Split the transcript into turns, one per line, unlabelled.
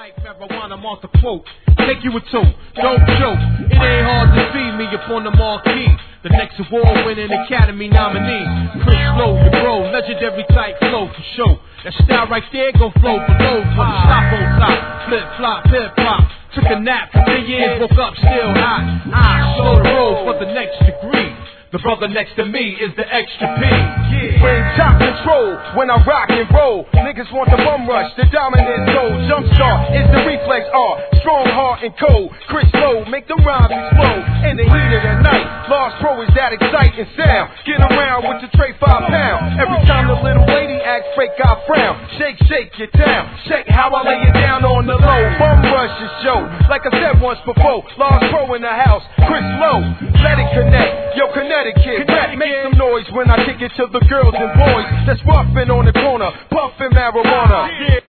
like marijuana, I'm off the quote. Take you a two, don't joke. It ain't hard to see me up on the marquee. The next award-winning Academy nominee. Chris Lowe, your bro, legendary type flow for show. That style right there gon' flow below. For the stop on top, flip flop, hip hop. Took a nap for 10 years, woke up still hot. I slow the road for the next degree. The brother next to me is the extra P.
Yeah. When top control, when I rock and roll, niggas want the bum rush, the dominant soul. Jumpstart is the reflex R, strong heart and cold. Chris Lowe, make them rhymes explode. In the heat of the night, Lost Pro is that exciting sound. Get around with the tray 5 pound. Every time the little lady acts fake, I frown. Shake, shake your town. Check how I lay it down on the low. Bum rush is show. Like I said once before, Lost Pro in the house. Chris Lowe, let it connect. Yo, Connecticut, make some noise when I kick it to the girls and boys that's roughin' on the corner, puffin' marijuana.